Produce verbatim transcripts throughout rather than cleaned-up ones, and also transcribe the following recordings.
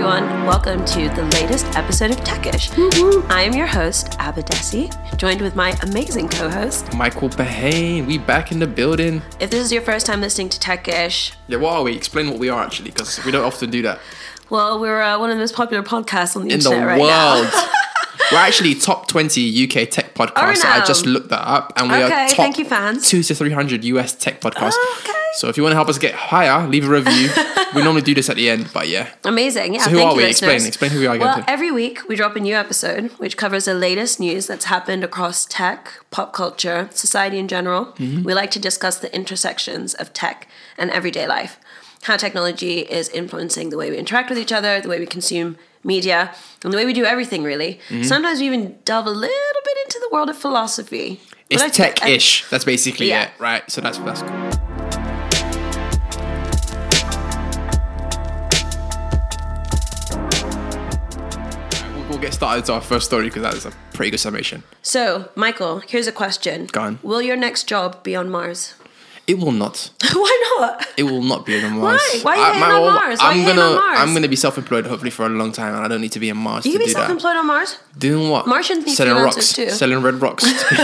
everyone. Welcome to the latest episode of Techish. Mm-hmm. I am your host, Abadesi, joined with my amazing co-host, Michael Behane. We back in the building. If this is your first time listening to Techish... Yeah, what are we? Explain what we are, actually, because we don't often do that. Well, we're uh, one of the most popular podcasts on the in internet the right world. now. We're actually top twenty U K tech podcasts. So I just looked that up, and we okay, are top thank you, fans. two to three hundred U S tech podcasts. Oh, okay. So if you want to help us get higher, leave a review. We normally do this at the end, but yeah. Amazing. Yeah. So who thank are you, we? listeners. Explain. Explain who we are again. Well, every week we drop a new episode which covers the latest news that's happened across tech, pop culture, society in general. Mm-hmm. We like to discuss the intersections of tech and everyday life, how technology is influencing the way we interact with each other, the way we consume media, and the way we do everything, really. Mm-hmm. Sometimes we even delve a little bit into the world of philosophy. It's I, tech-ish. I, that's basically yeah. it, right? So that's that's cool. We'll get started to our first story because that is a pretty good summation. So, Michael, here's a question. Go on. Will your next job be on Mars? It will not. Why not? It will not be on Mars. Why? Why are you hating I, on Mars? Why I'm are you hating gonna, on Mars? I'm gonna be self-employed hopefully for a long time, and I don't need to be on Mars You to can be do that. self-employed on Mars? Doing what? Martians need selling freelancers rocks, too. selling red rocks.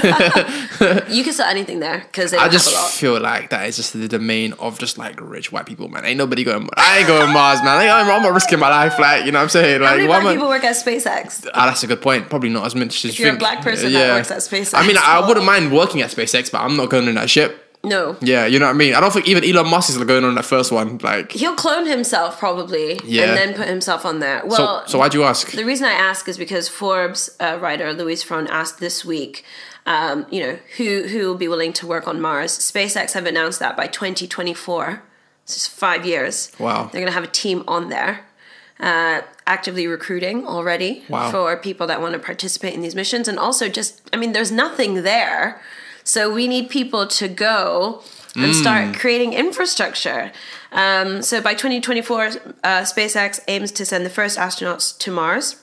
You can sell anything there because they don't I just have a lot. feel like that is just the domain of just like rich white people, man. Ain't nobody going. I ain't going Mars, man. I ain't, I'm not risking my life, like you know what I'm saying. Like, How many why black am I- people work at SpaceX? Ah, that's a good point. Probably not as much as If you you're think. a black person yeah. that works at SpaceX. I mean, I well, wouldn't mind working at SpaceX, but I'm not going in that ship. No. Yeah, you know what I mean? I don't think even Elon Musk is going on that first one. Like, He'll clone himself probably Yeah. and then put himself on there. Well, so, so why'd you ask? the reason I ask is because Forbes uh, writer Louise Fron asked this week, um, you know, who who will be willing to work on Mars. SpaceX have announced that by twenty twenty-four, this is five years. Wow. They're going to have a team on there, uh, actively recruiting already Wow. for people that want to participate in these missions. And also just, I mean, there's nothing there. So we need people to go and start creating infrastructure. Um, so by twenty twenty-four, uh, SpaceX aims to send the first astronauts to Mars.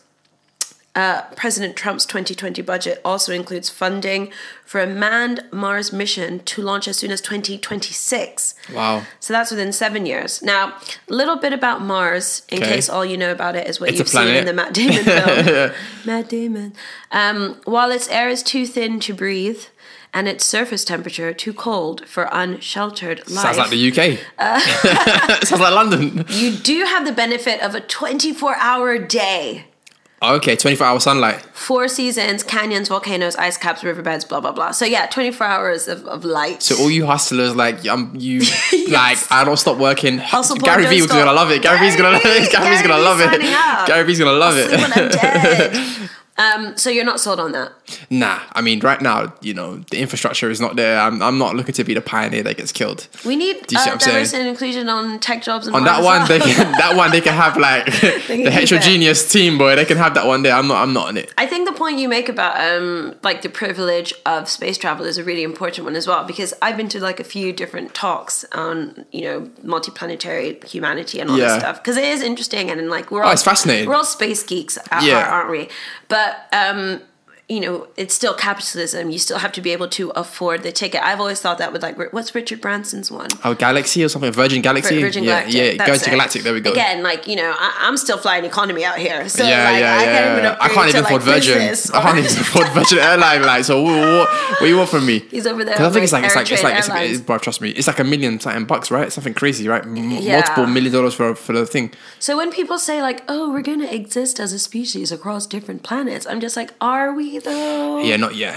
Uh, President Trump's twenty twenty budget also includes funding for a manned Mars mission to launch as soon as twenty twenty-six. Wow. So that's within seven years. Now, a little bit about Mars, in Okay. case all you know about it is what It's you've a seen planet. in the Matt Damon film. Matt Damon. Um, while its air is too thin to breathe, and its surface temperature too cold for unsheltered life. Sounds like the U K. Uh, Sounds like London. You do have the benefit of a twenty-four hour day. Okay, twenty-four hour sunlight. Four seasons, canyons, volcanoes, ice caps, riverbeds, blah, blah, blah. So yeah, twenty-four hours of, of light. So all you hustlers, like, um, you, like, I don't stop working. Hustle, Paul, Gary don't Vee was stop. gonna love it. Gary Vee's gonna, Gary Gary Vee's Vee, gonna love signing it. up. Gary Vee's gonna love I'll it. sleep when I'm dead. Um, so you're not sold on that? Nah, I mean, right now, you know, the infrastructure is not there. I'm, I'm not looking to be the pioneer that gets killed. We need Do you see uh, what I'm saying? diversity and inclusion on tech jobs and On that Mars one, as they well. can. That one, they can have like can the keep heterogeneous team, boy. They can have that one there. I'm not. I'm not on it. I think the point you make about um like the privilege of space travel is a really important one as well, because I've been to like a few different talks on, you know, multiplanetary humanity and all Yeah. this stuff, because it is interesting, and like we're Oh, all it's fascinating. We're all space geeks at Yeah. heart, aren't we? But um you know, it's still capitalism. You still have to be able to afford the ticket. I've always thought that with like, what's Richard Branson's one? Oh, Galaxy or something? Virgin Galaxy? Virgin yeah, Galactic. yeah. That's Going to it. Galactic. There we go. Again, like, you know, I, I'm still flying economy out here. So, yeah, like, yeah, I yeah. can't even I upgrade can't to, even afford like, Virgin. business I can't even afford Virgin Airline. Like, so what, what, what do you want from me? He's over there. Because I think it's with, like it's like it's like it's, Airtrade it's, bro, trust me, it's like a million something bucks, right? Something crazy, right? M- Yeah. Multiple million dollars for for the thing. So when people say like, "Oh, we're gonna exist as a species across different planets," I'm just like, "Are we though?" Yeah, not yet.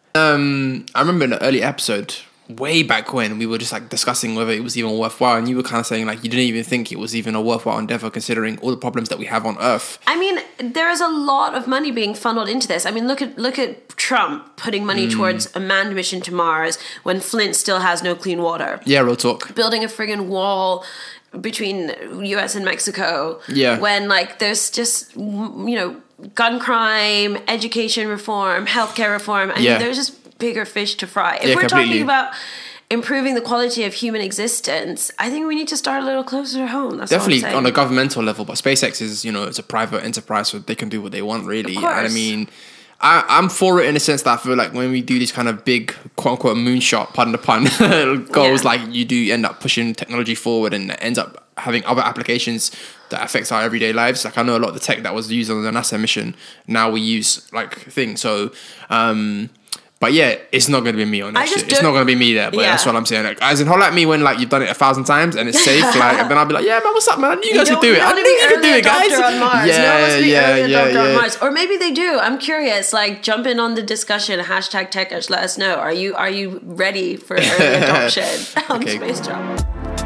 Um, I remember in the early episode, way back when, we were just like discussing whether it was even worthwhile, and you were kind of saying like you didn't even think it was even a worthwhile endeavor considering all the problems that we have on Earth. I mean, there is a lot of money being funneled into this. I mean, look at look at Trump putting money Mm. towards a manned mission to Mars when Flint still has no clean water. Yeah, real talk. Building a friggin' wall between U S and Mexico. Yeah. When like there's just, you know, gun crime, education reform, healthcare reform. I Yeah. mean, there's just bigger fish to fry. If Yeah, we're completely. talking about improving the quality of human existence, I think we need to start a little closer to home. That's Definitely all I'm on saying. a governmental level, but SpaceX is, you know, it's a private enterprise, so they can do what they want, really. Of And I course. mean, I, I'm for it in a sense that I feel like when we do these kind of big quote unquote moonshot, pardon the pun, goals, Yeah. like you do end up pushing technology forward and it ends up having other applications that affects our everyday lives. Like I know a lot of the tech that was used on the NASA mission now we use like things. So, um, but yeah, it's not going to be me on that I just shit. It's not don't- going to be me there. But Yeah. that's what I'm saying. Like, as in, holler at me when like you've done it a thousand times and it's safe. Like, and then I'll be like, yeah, man, what's up, man? I knew you guys You could do don't- it. you I don't knew wanna you be could do early it, guys. adopter on Mars. Yeah, no one wants to be yeah, early yeah, adopter on yeah. Mars. Or maybe they do. I'm curious. Like, jump in on the discussion. Hashtag TechEdge. Let us know. Are you are you ready for early adoption on Okay. space travel?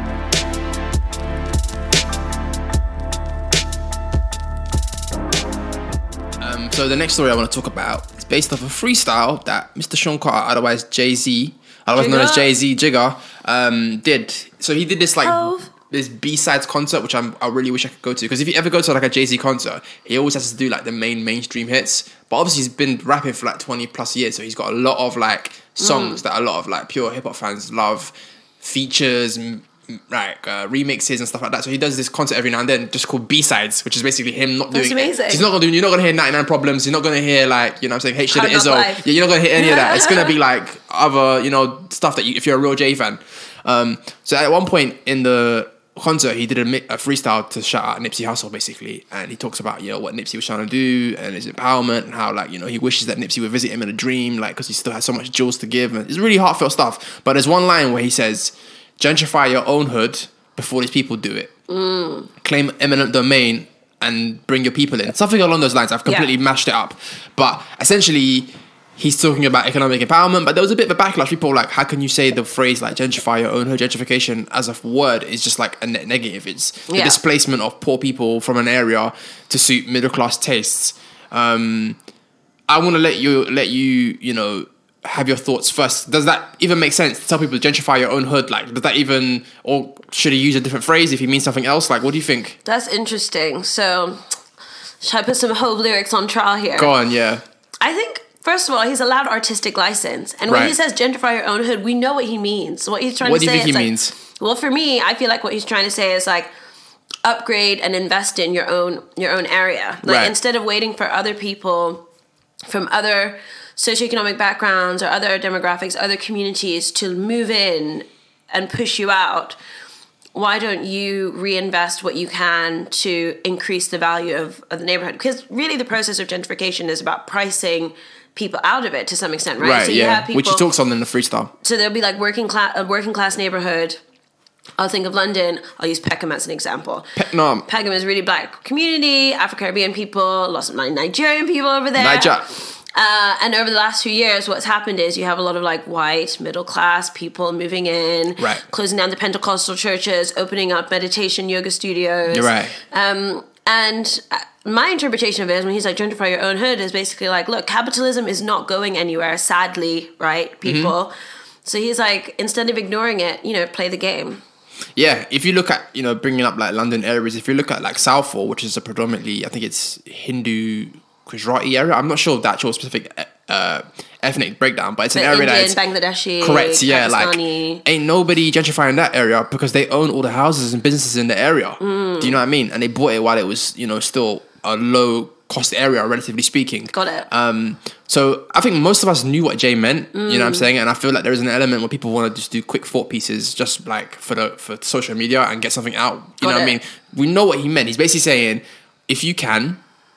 Um, so the next story I want to talk about is based off a freestyle that Mister Sean Carter, otherwise Jay-Z, otherwise known as Jigga. Jay-Z Jigga, um, did. So he did this like Hove. this B-sides concert, which I'm, I really wish I could go to. Because if you ever go to like a Jay-Z concert, he always has to do like the main mainstream hits. But obviously he's been rapping for like twenty plus years, so he's got a lot of like songs that a lot of like pure hip hop fans love, features, m- m- like uh, remixes and stuff like that. So he does this concert every now and then, just called B-sides, which is basically him not That's doing. amazing. He's not gonna do. You're not gonna hear ninety-nine Problems. You're not gonna hear like you know what I'm saying H to the Hard Knock Izzo. Life. Yeah, you're not gonna hear any of that. It's gonna be like other you know stuff that you if you're a real Jay fan. Um, so at one point in the concert, he did a, mi- a freestyle to shout out Nipsey Hussle basically, and he talks about you know what Nipsey was trying to do and his empowerment and how like you know he wishes that Nipsey would visit him in a dream, like because he still has so much jewels to give. And it's really heartfelt stuff. But there's one line where he says, "Gentrify your own hood before these people do it. Mm. Claim eminent domain and bring your people in." Something along those lines. I've completely Yeah. mashed it up, but essentially. He's talking about economic empowerment, but there was a bit of a backlash. People were like, how can you say the phrase like gentrify your own hood? Gentrification as a word is just like a net negative. It's the Yeah. displacement of poor people from an area to suit middle class tastes. Um, I want to let you let you you know have your thoughts first. Does that even make sense to tell people to gentrify your own hood? Like, does that even, or should he use a different phrase if he means something else? Like, what do you think? That's interesting. So, should I put some Hove lyrics on trial here? Go on, yeah. I think, first of all, he's allowed artistic license. And when Right. he says gentrify your own hood, we know what he means. What he's trying What to do say you think is he like, means? well, for me, I feel like what he's trying to say is like upgrade and invest in your own your own area. Like Right. instead of waiting for other people from other socioeconomic backgrounds or other demographics, other communities to move in and push you out, why don't you reinvest what you can to increase the value of, of the neighborhood? Because really the process of gentrification is about pricing people out of it to some extent, right? Right, so you yeah. have people, Which he talks on in the freestyle. so there'll be like working class, a working class neighborhood. I'll think of London. I'll use Peckham as an example. Pe- no, Peckham is a really black community, Afro-Caribbean people, lots of Nigerian people over there. Niger. Uh, and over the last few years, what's happened is you have a lot of like white, middle class people moving in, Right. closing down the Pentecostal churches, opening up meditation yoga studios. You're right. Um, and uh, my interpretation of it is when he's like, gentrify your own hood, is basically like, look, capitalism is not going anywhere, sadly, right, people? Mm-hmm. So he's like, instead of ignoring it, you know, play the game. Yeah, if you look at, you know, bringing up like London areas, if you look at like Southall, which is a predominantly, I think it's Hindu Gujarati area. I'm not sure of the actual specific uh, ethnic breakdown, but it's an But area Indian, that's Bangladeshi, correct. Yeah, Pakistani. like ain't nobody gentrifying that area because they own all the houses and businesses in the area. Mm. Do you know what I mean? And they bought it while it was, you know, still a low cost area, relatively speaking. Got it. Um, so I think most of us knew what Jay meant. You know what Mm. I'm saying? And I feel like there is an element where people want to just do quick thought pieces, just like for the for social media and get something out. You Got know what I it. mean? We know what he meant. He's basically saying, if you can,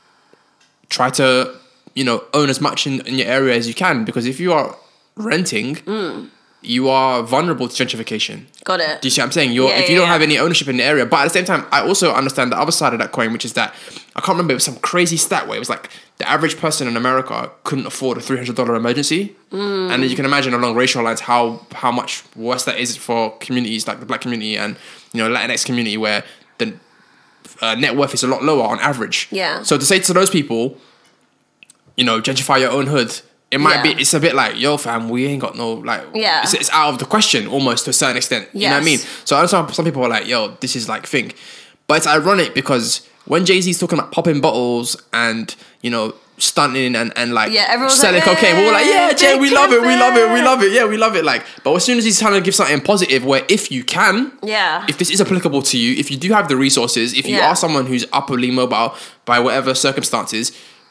try to, you know, own as much in, in your area as you can, because if you are renting, Mm. you are vulnerable to gentrification. Got it. Do you see what I'm saying? You're, Yeah, if you yeah, don't have yeah. any ownership in the area, but at the same time, I also understand the other side of that coin, which is that I can't remember, it was some crazy stat where it was like the average person in America couldn't afford a three hundred dollars emergency. Mm. And then you can imagine along racial lines how how much worse that is for communities like the black community and, you know, Latinx community where the uh, net worth is a lot lower on average. Yeah. So to say to those people, you know, gentrify your own hood, it might Yeah. be, it's a bit like, yo fam, we ain't got no, like, Yeah. it's, it's out of the question almost to a certain extent. You know what I mean? Yes. So I understand some people are like, yo, this is like thing. But it's ironic because when Jay-Z's talking about popping bottles and, you know, stunting and, and like Yeah, everyone's selling like, cocaine, we're all like, yeah, "Hey, Jay, big we love it, we love it, we pimpin'." love it, yeah, we love it. Like, but as soon as he's trying to give something positive where if you can, Yeah. if this is applicable to you, if you do have the resources, if you Yeah. are someone who's upwardly mobile by whatever circumstances,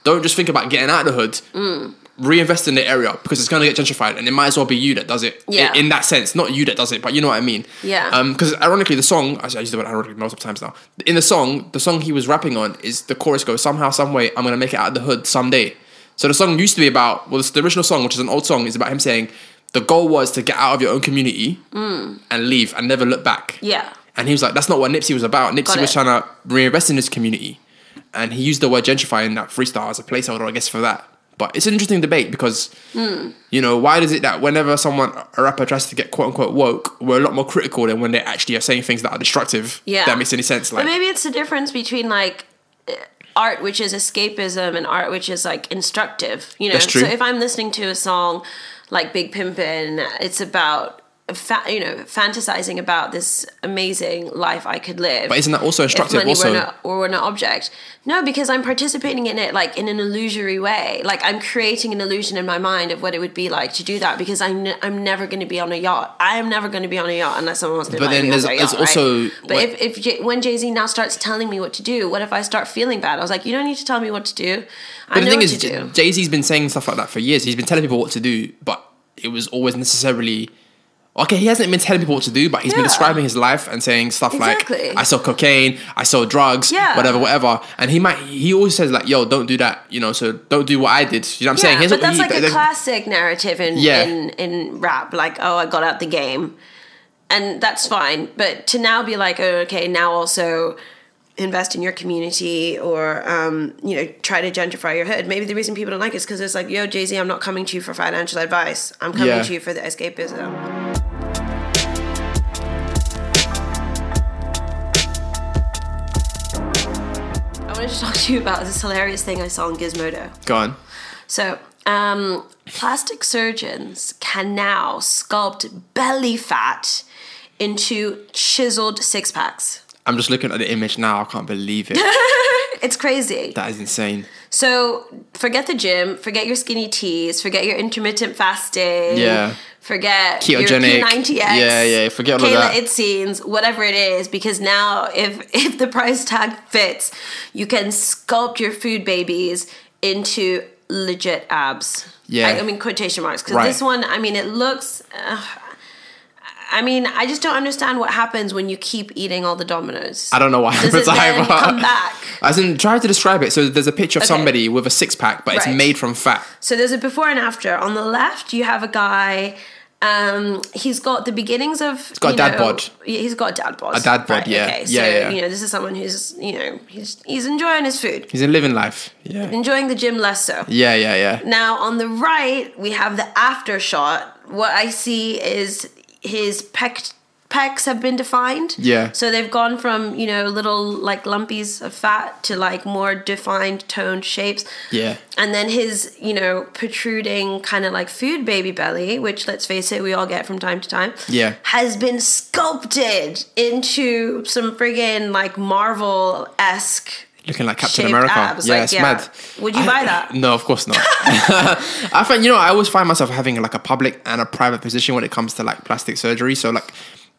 don't just think about getting out of the hood. Mm. Reinvest in the area because it's going to get gentrified, and it might as well be you that does it. Yeah. In, in that sense, not you that does it, but you know what I mean. Yeah. Um, because ironically, the song I use the word ironically multiple times now. In the song, the song he was rapping on is the chorus goes somehow, some way, I'm gonna make it out of the hood someday. So the song used to be about well, the original song, which is an old song, is about him saying the goal was to get out of your own community mm. and leave and never look back. Yeah. And he was like, that's not what Nipsey was about. Nipsey Got was it. trying to reinvest in his community, and he used the word gentrify in that freestyle as a placeholder, I guess, for that. But it's an interesting debate because, mm. you know, why is it that whenever someone, a rapper tries to get quote unquote woke, we're a lot more critical than when they actually are saying things that are destructive? Yeah. That makes any sense. Like, but maybe it's the difference between like art, which is escapism, and art, which is like instructive. You know, That's true. So if I'm listening to a song like Big Pimpin', it's about Fa- you know, fantasizing about this amazing life I could live. But isn't that also instructive? If money also, were, not, were an object. No, because I'm participating in it like in an illusory way. Like I'm creating an illusion in my mind of what it would be like to do that. Because I'm n- I'm never going to be on a yacht. I am never going to be on a yacht unless someone wants to. But then me there's, on a there's yacht, also. Right? But what, if if J- when Jay-Z now starts telling me what to do, what if I start feeling bad? I was like, you don't need to tell me what to do. I but the know thing what is, to do. Jay-Z's been saying stuff like that for years. He's been telling people what to do, but it was always necessarily. Okay, he hasn't been telling people what to do, but he's Yeah. been describing his life and saying stuff Exactly. like, I sell cocaine, I sell drugs, Yeah. whatever, whatever. And he might, he always says like, yo, don't do that, you know, so don't do what I did. You know what I'm saying? Yeah, Here's but what that's he- like a like- classic narrative in, Yeah. in in rap. Like, oh, I got out the game, and that's fine. But to now be like, oh, okay, now also invest in your community or um, you know, try to gentrify your hood. Maybe the reason people don't like it is because it's like, yo, Jay-Z, I'm not coming to you for financial advice. I'm coming Yeah. to you for the escapism. I wanted to talk to you about this hilarious thing I saw on Gizmodo. Go on. So, um, plastic surgeons can now sculpt belly fat into chiseled six packs. I'm just looking at the image now. I can't believe it. It's crazy. That is insane. So, forget the gym, forget your skinny teas, forget your intermittent fasting. Yeah. Forget Ketogenic. your P ninety X. Yeah, yeah, forget all of Kayla that. Itsines, whatever it is, because now if if the price tag fits, you can sculpt your food babies into legit abs. Yeah. I, I mean quotation marks, because Right. this one, I mean, it looks. Uh, I mean, I just don't understand what happens when you keep eating all the Dominoes. I don't know what Does happens it then either. come back? As in, try to describe it. So there's a picture of Okay. somebody with a six pack, but it's Right. made from fat. So there's a before and after. On the left, you have a guy. Um, he's got the beginnings of. He's got a dad bod. He's got a dad bod. A dad bod, yeah. Okay, so Yeah, yeah. you know, this is someone who's you know he's he's enjoying his food, He's in living life. Yeah. enjoying the gym less so. Yeah, yeah, yeah. Now on the right, we have the after shot. What I see is his pec pecs have been defined. Yeah. So they've gone from, you know, little like lumpies of fat to like more defined toned shapes. Yeah. And then his, you know, protruding kind of like food baby belly, which let's face it, we all get from time to time. Yeah. Has been sculpted into some friggin' like Marvel-esque Looking like Captain shaped America. abs. Yeah, Like, it's yeah. mad. Would you I- buy that? No, of course not. I find, you know, I always find myself having like a public and a private position when it comes to like plastic surgery. So like,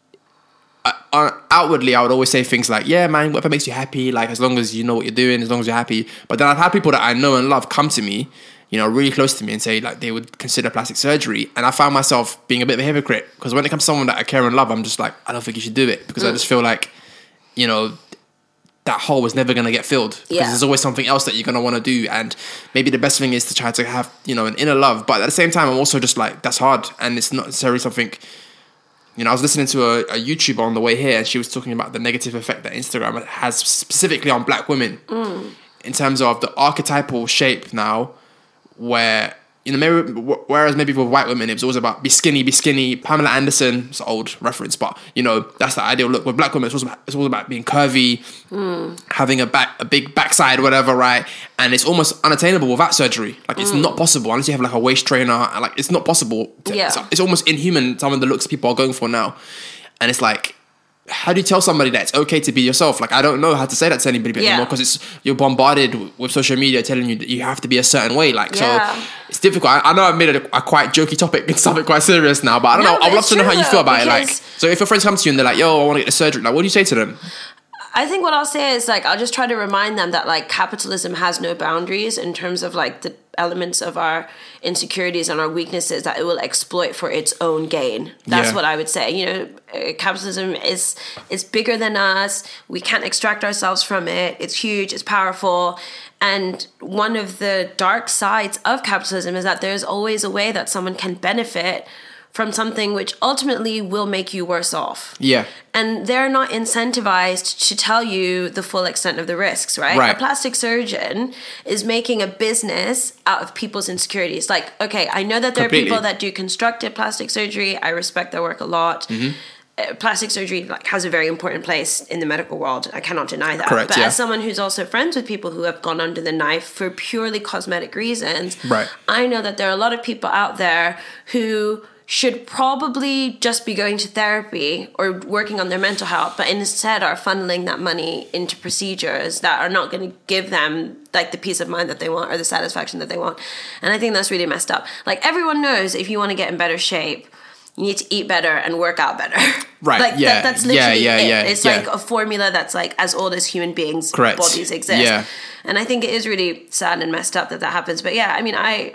I, uh, outwardly, I would always say things like, yeah, man, whatever makes you happy, like as long as you know what you're doing, as long as you're happy. But then I've had people that I know and love come to me, you know, really close to me and say like they would consider plastic surgery. And I found myself being a bit of a hypocrite because when it comes to someone that I care and love, I'm just like, I don't think you should do it because I just feel like, you know, that hole was never going to get filled because Yeah. there's always something else that you're going to want to do. And maybe the best thing is to try to have, you know, an inner love. But at the same time, I'm also just like, that's hard. And it's not necessarily something, you know, I was listening to a, a YouTuber on the way here and she was talking about the negative effect that Instagram has specifically on black women Mm. in terms of the archetypal shape now where, you know, maybe whereas maybe with white women, it was always about be skinny, be skinny. Pamela Anderson, it's an old reference, but you know, that's the ideal look. With black women, it's always about, it's always about being curvy, Mm. having a back, a big backside, whatever, right? And it's almost unattainable without surgery. Like it's not possible unless you have like a waist trainer. Like it's not possible. To, Yeah. it's, it's almost inhuman. Some of the looks people are going for now, and it's like, how do you tell somebody that it's okay to be yourself? Like I don't know how to say that to anybody Yeah. anymore because it's you're bombarded w- with social media telling you that you have to be a certain way. Like Yeah. so, it's difficult. I, I know I've made it a, a quite jokey topic and something quite serious now, but I don't No, know. but I'd love it's to know how true you feel though, about it. Like, because- so if your friends come to you and they're like, "Yo, I want to get the surgery," like, what do you say to them? I think what I'll say is like I'll just try to remind them that like capitalism has no boundaries in terms of like the elements of our insecurities and our weaknesses that it will exploit for its own gain. That's Yeah. what I would say. You know, uh, capitalism is is bigger than us. We can't extract ourselves from it. It's huge. It's powerful. And one of the dark sides of capitalism is that there's always a way that someone can benefit from something which ultimately will make you worse off. Yeah. And they're not incentivized to tell you the full extent of the risks, right? Right. A plastic surgeon is making a business out of people's insecurities. Like, okay, I know that there Completely. are people that do constructive plastic surgery. I respect their work a lot. Mm-hmm. Uh, plastic surgery like has a very important place in the medical world. I cannot deny that. Correct, but yeah. as someone who's also friends with people who have gone under the knife for purely cosmetic reasons, Right. I know that there are a lot of people out there who should probably just be going to therapy or working on their mental health, but instead are funneling that money into procedures that are not going to give them like the peace of mind that they want or the satisfaction that they want. And I think that's really messed up. Like everyone knows if you want to get in better shape, you need to eat better and work out better. Right, Like yeah, that, that's yeah, literally yeah, it. yeah, It's yeah. like a formula that's like as old as human beings' Correct. bodies exist. Yeah. And I think it is really sad and messed up that that happens. But yeah, I mean, I,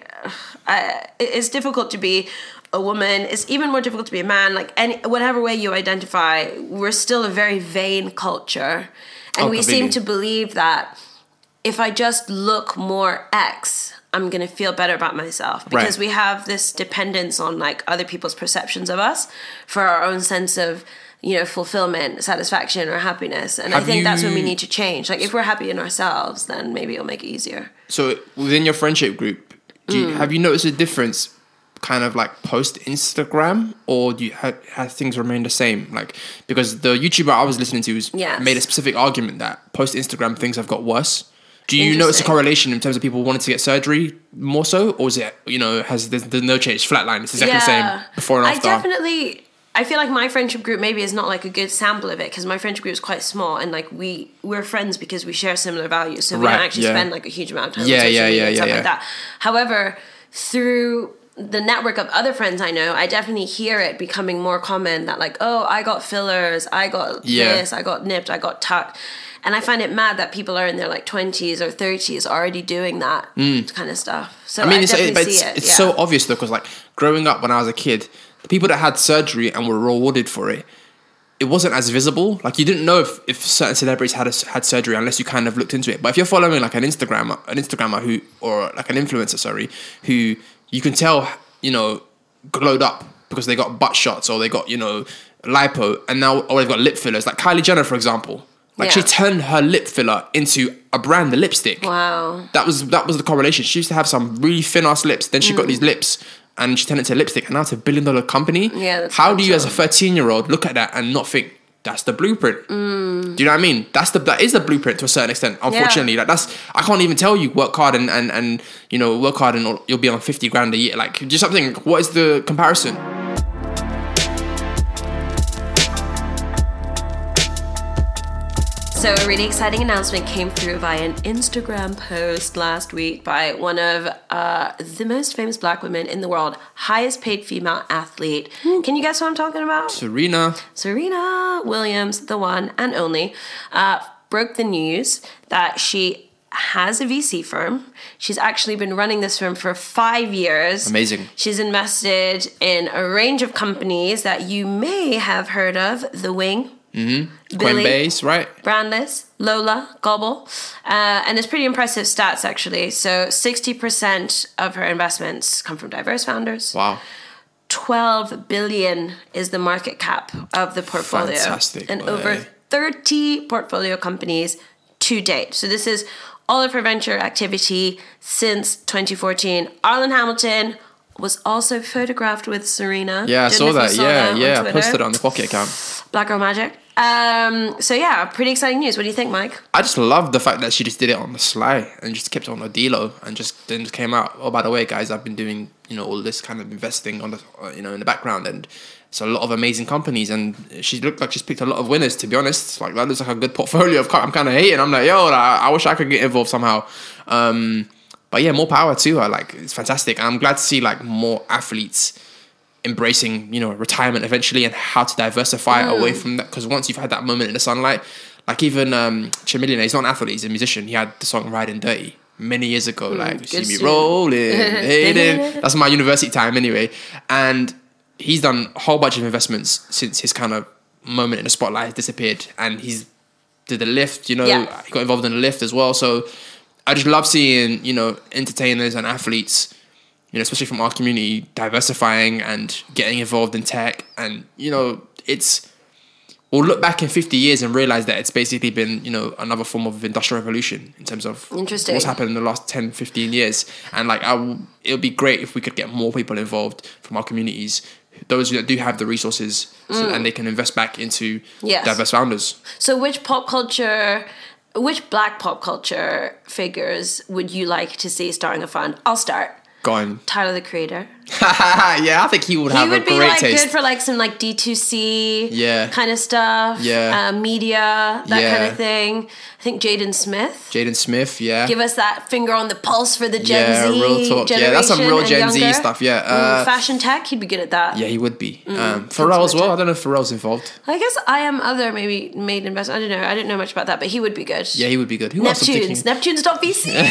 I it's difficult to be a woman. It's even more difficult to be a man. Like any whatever way you identify, we're still a very vain culture, and Oh, we seem completely. to believe that if I just look more X, I'm gonna feel better about myself because Right. we have this dependence on like other people's perceptions of us for our own sense of, you know, fulfillment, satisfaction, or happiness. And I Have think that's when we you- need to change. Like if we're happy in ourselves, then maybe it'll make it easier. So within your friendship group, do Mm. you, have you noticed a difference, kind of like post Instagram, or do you have, have things remained the same? Like because the YouTuber I was listening to was Yes. made a specific argument that post Instagram things have got worse. Do you notice a Interesting. correlation in terms of people wanting to get surgery more so, or is it, you know, has there's, there's no change, flatline? It's exactly the same before and after. I definitely, I feel like my friendship group maybe is not like a good sample of it because my friendship group is quite small and like we we're friends because we share similar values, so we Right, don't actually yeah. spend like a huge amount of time Yeah, on social yeah, media yeah, and yeah, stuff yeah. like that. However, through the network of other friends I know, I definitely hear it becoming more common that like, oh, I got fillers, I got Yeah. this, I got nipped, I got tucked. And I find it mad that people are in their like twenties or thirties already doing that kind of stuff. So I, Mm. I mean, it's, definitely but see it's, it. it's yeah. so obvious though, because like growing up when I was a kid, the people that had surgery and were rewarded for it, it wasn't as visible. Like you didn't know if, if certain celebrities had a, had surgery unless you kind of looked into it. But if you're following like an Instagrammer, an Instagrammer who, or like an influencer, sorry, who you can tell, you know, glowed up because they got butt shots or they got, you know, lipo, and now or they've got lip fillers. Like Kylie Jenner, for example. Like she Yeah. turned her lip filler into a brand, the lipstick. Wow. That was that was the correlation. She used to have some really thin ass lips. Then she got these lips, and she turned it into lipstick. And now it's a billion dollar company. Yeah, that's How do you, as a mental. thirteen year old, look at that and not think that's the blueprint? Do you know what I mean? That's the that is the blueprint to a certain extent. Unfortunately, like that's I can't even tell you work hard and and and you know work hard and you'll be on fifty grand a year. Like just something. What is the comparison? So a really exciting announcement came through via an Instagram post last week by one of uh, the most famous black women in the world, highest paid female athlete. Can you guess what I'm talking about? Serena. Serena Williams, the one and only, uh, broke the news that she has a V C firm. She's actually been running this firm for five years. Amazing. She's invested in a range of companies that you may have heard of. The Wing. Mm-hmm. Billy, Coinbase, right? Brandless, Lola, Gobble. Uh, and it's pretty impressive stats, actually. So sixty percent of her investments come from diverse founders. Wow. twelve billion is the market cap of the portfolio. Fantastic, And boy. over thirty portfolio companies to date. So this is all of her venture activity since twenty fourteen. Arlen Hamilton was also photographed with Serena. Yeah, I Don't saw know if you that. saw Yeah, that on yeah. I Twitter. posted it on the Pocket account. Black Girl Magic. Um, so yeah, pretty exciting news. What do you think, Mike? I just love the fact that she just did it on the sly and just kept it on the D-Lo and just then just came out. Oh, by the way, guys, I've been doing, you know, all this kind of investing on the, uh, you know, in the background, and it's a lot of amazing companies. And she looked like she's picked a lot of winners. To be honest, like that looks like a good portfolio of. co- I'm kind of hating. I'm like, yo, I, I wish I could get involved somehow. Um, but yeah, more power to her. Like it's fantastic. And I'm glad to see like more athletes embracing, you know, retirement eventually and how to diversify away from that. Because once you've had that moment in the sunlight, Like even um, Chameleon, he's not an athlete, he's a musician. He had the song Riding Dirty many years ago. Mm, like, see me rolling, hating. That's my university time anyway. And he's done a whole bunch of investments since his kind of moment in the spotlight has disappeared. And he's did the lift, you know, yeah. he got involved in the lift as well. So I just love seeing, you know, entertainers and athletes, you know, especially from our community, diversifying and getting involved in tech. And, you know, it's, we'll look back in fifty years and realize that it's basically been, you know, another form of industrial revolution in terms of Interesting. what's happened in the last ten, fifteen years. And like, I w- it would be great if we could get more people involved from our communities, those that do have the resources, so, mm. and they can invest back into yes. diverse founders. So which pop culture, which black pop culture figures would you like to see starting a fund? I'll start. Go on. Tyler, the Creator. Yeah, I think he would have he would a great like, taste. He would be like good for like some like D two C yeah. kind of stuff. Yeah. Uh, media, that yeah. kind of thing. I think Jaden Smith. Jaden Smith, yeah. Give us that finger on the pulse for the Gen yeah, Z real talk. Yeah, that's some real Gen younger. Z stuff, yeah. Uh, mm, fashion tech, he'd be good at that. Yeah, he would be. Mm, um, Pharrell as well. Tech. I don't know if Pharrell's involved. I guess I Am Other maybe made investment. I don't know. I didn't know much about that, but he would be good. Yeah, he would be good. Who Neptunes. Neptunes dot V C.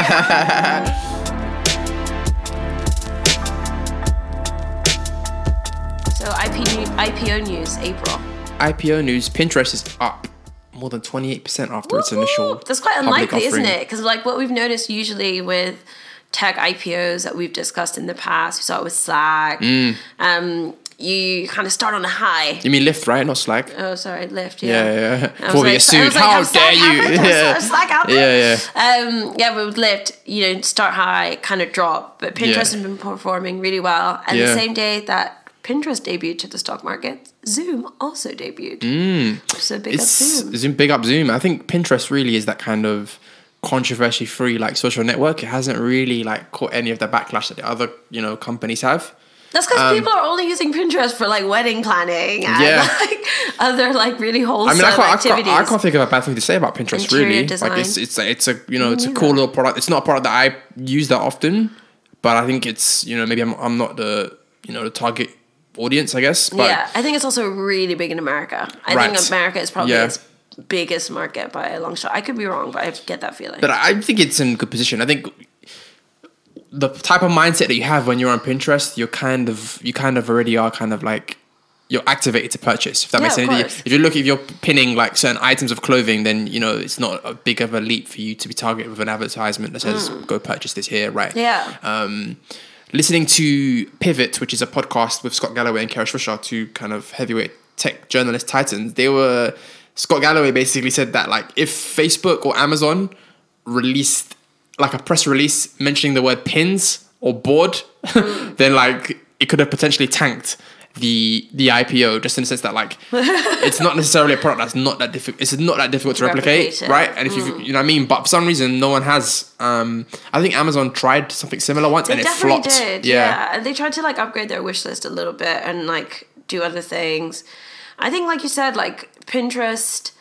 So I P O news, April. I P O news, Pinterest is up more than twenty-eight percent after Woo-hoo! Its initial That's quite unlikely, offering. Isn't it? Because like what we've noticed usually with tech I P Os that we've discussed in the past, we saw it with Slack, mm. um, you kind of start on a high. You mean Lyft, right? Not Slack. Oh, sorry, Lyft. Yeah, yeah. yeah. Before we get sued, how dare you? Yeah, Slack out there. Yeah, yeah. Um, yeah, but with Lyft, you know, start high, kind of drop. But Pinterest yeah. has been performing really well. And yeah. the same day that Pinterest debuted to the stock market, Zoom also debuted. Mm. So big it's, up Zoom. Zoom. Big up Zoom. I think Pinterest really is that kind of controversy-free like social network. It hasn't really like caught any of the backlash that the other, you know, companies have. That's because um, people are only using Pinterest for like wedding planning and yeah. like other like really wholesome I mean, I can't, activities. I can't, I can't think of a bad thing to say about Pinterest. Interior really. Design. Like it's it's a, it's a you know it's a cool little product. It's not a product that I use that often, but I think it's you know maybe I'm I'm not the you know the target audience, I guess. But yeah, I think it's also really big in America. I right. think America is probably yeah. its biggest market by a long shot. I could be wrong, but I get that feeling. But I think it's in good position. I think the type of mindset that you have when you're on Pinterest, you're kind of you kind of already are kind of like you're activated to purchase. If that yeah, makes sense. If you look, if you're pinning like certain items of clothing, then you know it's not a big of a leap for you to be targeted with an advertisement that says mm. "Go purchase this here," right? Yeah. Um, listening to Pivot, which is a podcast with Scott Galloway and Kara Swisher, two kind of heavyweight tech journalist titans, they were Scott Galloway basically said that like if Facebook or Amazon released like a press release mentioning the word pins or board, mm. then like it could have potentially tanked the the I P O, just in the sense that like it's not necessarily a product that's not that difficult. It's not that difficult to replicate, replicate right? And if mm. you you know what I mean, but for some reason no one has. Um, I think Amazon tried something similar once they and it definitely flopped. Did, yeah. yeah, and they tried to like upgrade their wish list a little bit and like do other things. I think, like you said, like Pinterest.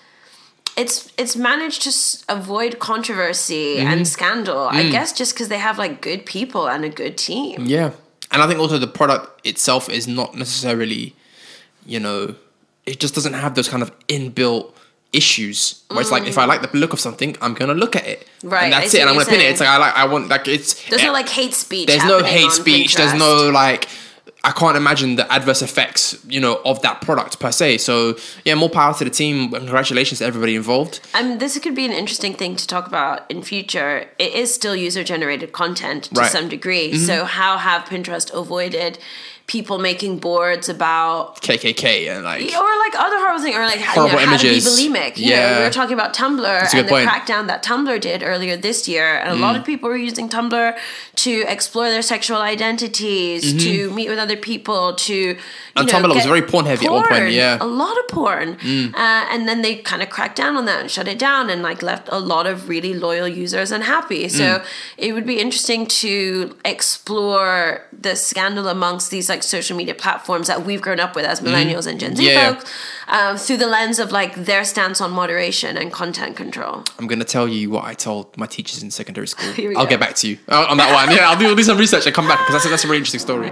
It's it's managed to s- avoid controversy mm. and scandal. Mm. I guess just because they have like good people and a good team. Yeah, and I think also the product itself is not necessarily, you know, it just doesn't have those kind of inbuilt issues where mm. it's like if I like the look of something, I'm gonna look at it, right? And that's it. And I'm gonna saying. pin it. It's like I like I want like it's. There's it, no like hate speech. There's no hate speech. Pinterest. There's no like. I can't imagine the adverse effects, you know, of that product per se. So yeah, more power to the team. Congratulations to everybody involved. Um, this could be an interesting thing to talk about in future. It is still user-generated content to right. some degree. Mm-hmm. So how have Pinterest avoided people making boards about K K K and like or like other horrible things or like horrible you know, images. How to be bulimic. You yeah, know, we were talking about Tumblr and the point. crackdown that Tumblr did earlier this year, and a mm. lot of people were using Tumblr to explore their sexual identities, mm-hmm. to meet with other people, to you and know, Tumblr was very porn heavy porn, at one point. Yeah, a lot of porn, mm. uh, and then they kind of cracked down on that and shut it down, and like left a lot of really loyal users unhappy. So mm. it would be interesting to explore the scandal amongst these like social media platforms. Platforms that we've grown up with as millennials mm. and Gen Z yeah. folks um, through the lens of like their stance on moderation and content control. I'm going to tell you what I told my teachers in secondary school. go. I'll get back to you uh, on that one. Yeah, I'll do, I'll do some research and come back because that's, that's a really interesting story.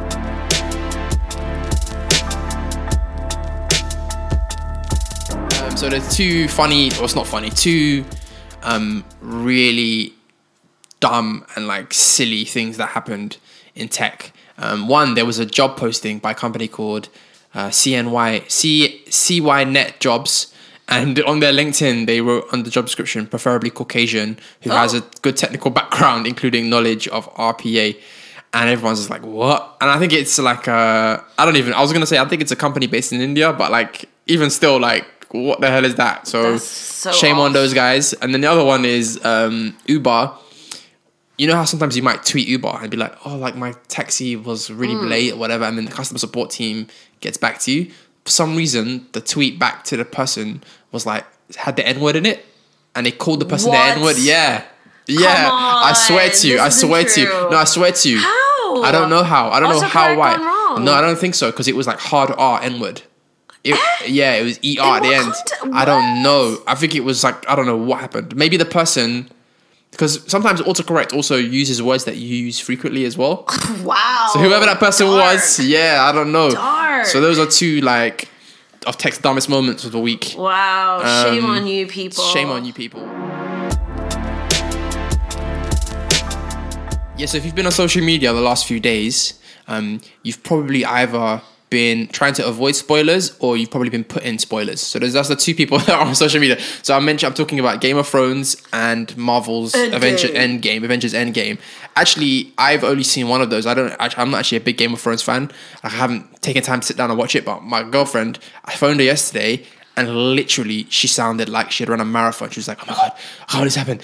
Um, So there's two funny, or it's not funny, two um, really dumb and like silly things that happened in tech. Um, one, there was a job posting by a company called uh, C N Y, C, CYNet Jobs. And on their LinkedIn, they wrote on the job description, preferably Caucasian, who oh. has a good technical background, including knowledge of R P A. And everyone's just like, what? And I think it's like, a, I don't even, I was going to say, I think it's a company based in India, but like, even still, like, what the hell is that? So, so shame off. on those guys. And then the other one is um, Uber. You know how sometimes you might tweet Uber and be like, oh, like my taxi was really mm. late or whatever. And then the customer support team gets back to you. For some reason, the tweet back to the person was like, had the N-word in it. And they called the person what? the N-word. Yeah. Yeah. Come on. I swear to you. This I swear to you. No, I swear to you. How? I don't know how. I don't also know how, why. Wrong. No, I don't think so. Because it was like hard R N-word. It, yeah, it was E R at the end. Content? I don't know. I think it was like, I don't know what happened. Maybe the person... Because sometimes autocorrect also uses words that you use frequently as well. Wow. So whoever that person Dark. was, yeah, I don't know. Dark. So those are two like of tech's dumbest moments of the week. Wow. Um, shame on you people. Shame on you people. Yeah, so if you've been on social media the last few days, um, you've probably either been trying to avoid spoilers or you've probably been put in spoilers. So there's that's the two people that are on social media. So I mentioned I'm talking about Game of Thrones and Marvel's Endgame. Avengers Endgame, Avengers Endgame. Actually, I've only seen one of those. I don't. I'm not actually a big Game of Thrones fan. I haven't taken time to sit down and watch it. But my girlfriend, I phoned her yesterday, and literally she sounded like she had run a marathon. She was like, "Oh my god, how did this happen?"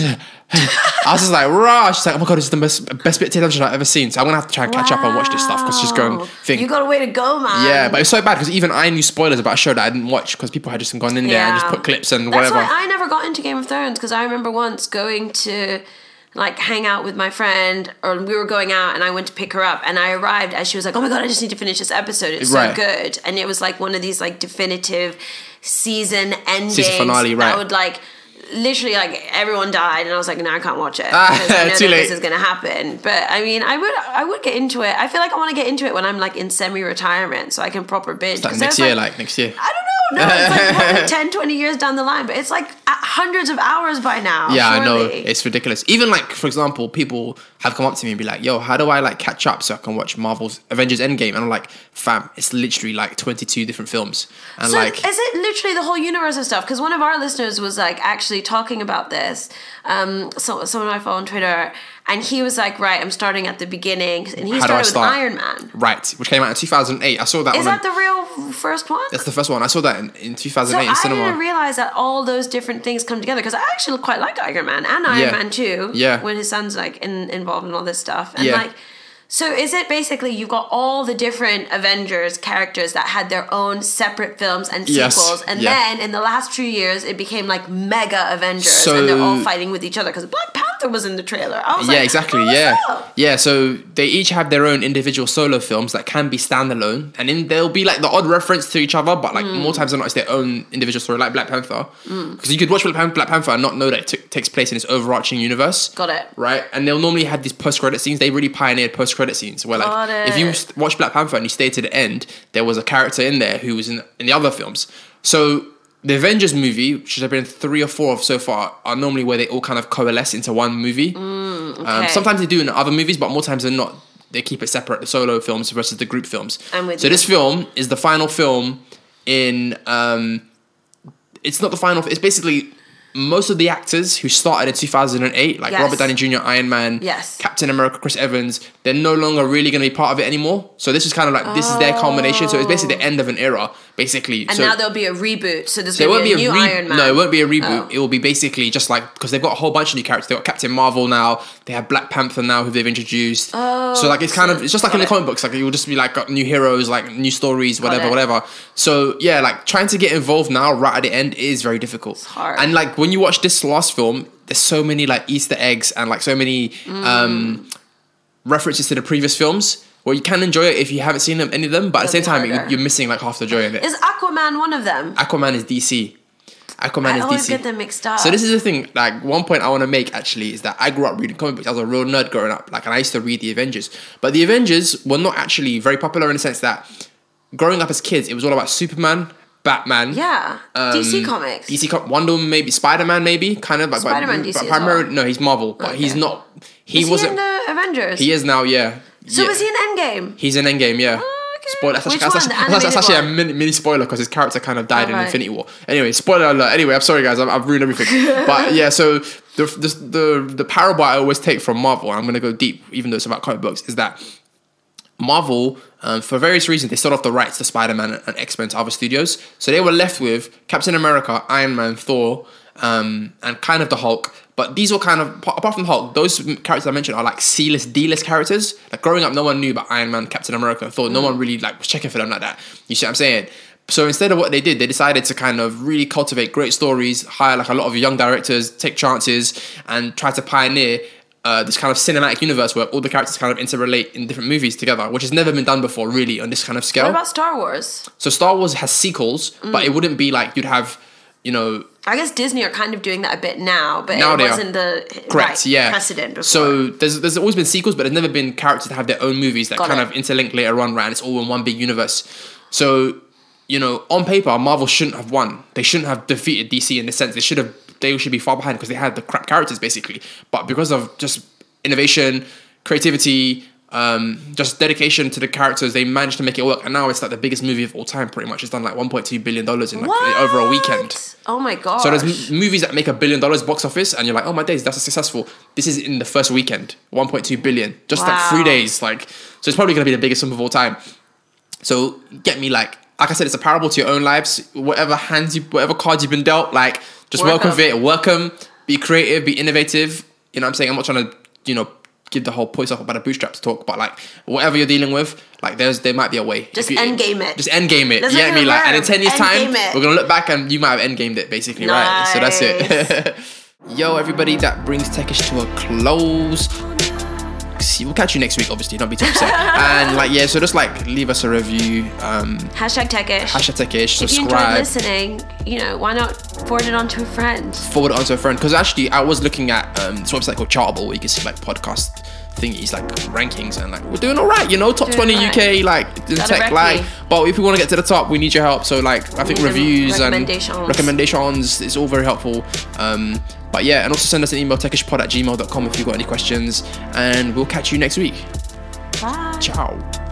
I was just like, "Rah!" She's like, "Oh my god, this is the best best bit of television I've ever seen." So I'm gonna have to try and catch wow. up and watch this stuff because she's going. Think, you got a way to go, man. Yeah, but it's so bad because even I knew spoilers about a show that I didn't watch because people had just gone in there yeah. and just put clips and That's whatever. That's why I never got into Game of Thrones because I remember once going to like hang out with my friend, or we were going out and I went to pick her up and I arrived as she was like, "Oh my god, I just need to finish this episode. It's right. so good." And it was like one of these like definitive season end season games finale, right? that would like literally like everyone died and I was like, no, I can't watch it because I know Too that late. this is going to happen. But I mean, I would I would get into it. I feel like I want to get into it when I'm like in semi-retirement so I can proper binge. Like next year, like, like next year. I don't know. No, it's like probably ten, twenty years down the line, but it's like hundreds of hours by now. Yeah, surely. I know. It's ridiculous. Even like, for example, people have come up to me and be like, yo, how do I like catch up so I can watch Marvel's Avengers Endgame? And I'm like, fam, it's literally like twenty-two different films. And so like, is it literally the whole universe of stuff? Because one of our listeners was like actually talking about this. Um, so someone I follow on Twitter, and he was like, right, I'm starting at the beginning. And he How started with start? Iron Man. Right, which came out in two thousand eight. I saw that Is on that the real first one? That's the first one. I saw that in, in two thousand eight so in cinema. I didn't realize that all those different things come together because I actually quite like Iron Man and Iron Yeah. Man two. Yeah. When his son's like in, involved in all this stuff. And Yeah. like, so is it basically you've got all the different Avengers characters that had their own separate films and Yes. sequels, and Yeah. then in the last few years it became like mega Avengers, So- and they're all fighting with each other because Black Panther was in the trailer. I was Yeah, like, exactly. oh, what's Yeah, up? yeah. So they each have their own individual solo films that can be standalone, and then there'll be like the odd reference to each other, but like Mm. more times than not, it's their own individual story, like Black Panther. Because you could watch Black Pan- Black Panther and not know that it t- takes place in this overarching universe. Got it. Right, and they'll normally have these post-credit scenes. They really pioneered post-credit scenes where, like, Got if you it. st- watch Black Panther and you stay to the end, there was a character in there who was in in the other films. So the Avengers movie, which there have been three or four of so far, are normally where they all kind of coalesce into one movie. Mm, okay. Um, sometimes they do in other movies, but more times than not, they keep it separate, the solo films versus the group films. I'm with so you. this film is the final film in... Um, it's not the final... It's basically... Most of the actors who started in two thousand eight, like Yes. Robert Downey Junior, Iron Man, Yes. Captain America, Chris Evans, they're no longer really going to be part of it anymore. So this is kind of like, this is their culmination. So it's basically the end of an era, basically. And so now there'll be a reboot, so there's there going won't to be be a a new re- Iron Man. No, it won't be a reboot. Oh. It will be basically just like, because they've got a whole bunch of new characters. They've got Captain Marvel now. They have Black Panther now, who they've introduced. Oh, so like it's kind of, it's just like in got the it. comic books. Like it will just be like got new heroes, like new stories, whatever, it. whatever. So yeah, like trying to get involved now, right at the end, is very difficult. It's hard. And like when you watch this last film, there's so many like Easter eggs and like so many Mm. um, references to the previous films. Well, you can enjoy it if you haven't seen them, any of them, but at the same It'll be time, harder. you- you're missing like half the joy of it. Is Aquaman one of them? Aquaman is D C. Aquaman I is always D C. get them mixed up. So this is the thing. Like one point I want to make actually is that I grew up reading comic books. I was a real nerd growing up. Like, and I used to read the Avengers. But the Avengers were not actually very popular in the sense that growing up as kids, it was all about Superman Batman. Yeah. Um, D C Comics. D C Com- Wonder Woman, maybe Spider-Man, maybe kind of. But, Spider-Man, but, D C but as primarily, well. no, he's Marvel, but Okay. he's not. He is wasn't. he in the Avengers? He is now, yeah. So yeah. was he in Endgame? He's in Endgame, yeah. Oh, okay. Spoiler. That's Which actually, one? that's, The actually, that's, that's animated actually a one? mini, mini spoiler because his character kind of died Oh, in right. Infinity War. Anyway, spoiler alert. Anyway, I'm sorry guys, I've, I've ruined everything. But yeah, so the, the the the parable I always take from Marvel, and I'm gonna go deep, even though it's about comic books, is that Marvel, um, for various reasons, they sold off the rights to Spider-Man and X-Men to other studios. So they were left with Captain America, Iron Man, Thor, um, and kind of the Hulk. But these were kind of, apart from the Hulk, those characters I mentioned are like C-list, D-list characters. Like growing up, no one knew about Iron Man, Captain America, and Thor. No one really like was checking for them like that. You see what I'm saying? So instead of what they did, they decided to kind of really cultivate great stories, hire like a lot of young directors, take chances, and try to pioneer Uh, this kind of cinematic universe where all the characters kind of interrelate in different movies together, which has never been done before, really, on this kind of scale. What about Star Wars? So Star Wars has sequels, mm. but it wouldn't be like you'd have, you know. I guess Disney are kind of doing that a bit now, but now it they wasn't are. the Correct, right yeah. precedent before. So there's there's always been sequels, but there's never been characters that have their own movies that Got kind it. of interlink later on, right? And it's all in one big universe. So, you know, on paper, Marvel shouldn't have won. They shouldn't have defeated D C in the sense they should have. They should be far behind because they had the crap characters basically. But because of just innovation, creativity, um, just dedication to the characters, they managed to make it work. And now it's like the biggest movie of all time, pretty much. It's done like one point two billion dollars in like What? over a weekend. Oh my god! So there's m- movies that make a billion dollars box office, and you're like, oh my days, that's successful. This is in the first weekend, one point two billion, just like three Wow. days. Like, so it's probably gonna be the biggest film of all time. So get me, like, like I said, it's a parable to your own lives. Whatever hands you, whatever cards you've been dealt, like, just work, Work with them. it, work them, be creative, be innovative. You know what I'm saying? I'm not trying to, you know, give the whole point off about the bootstraps talk, but like whatever you're dealing with, like there's there might be a way. Just If you- end game it. Just end game it. Let's You make get it me? a Like, and in verb. ten years End time, game it. we're gonna look back and you might have end gamed it basically, right? So that's it. Yo, everybody, that brings Techish to a close. See, we'll catch you next week, obviously, don't be too upset. And like, yeah, so just like leave us a review. Um, Hashtag Techish. hashtag Techish, If you enjoyed subscribe, listening, you know, why not forward it on to a friend? forward it onto a friend. Because actually, I was looking at um, this website called Chartable where you can see like podcast thingies, like rankings, and like we're doing all right, you know, top Doing twenty right. U K, like in Gotta tech, wreck like. me. But if we want to get to the top, we need your help. So like, I think need them reviews and recommendations. recommendations is all very helpful. Um, but yeah, and also send us an email, techishpod at gmail dot com if you've got any questions, and we'll catch you next week. Bye. Ciao.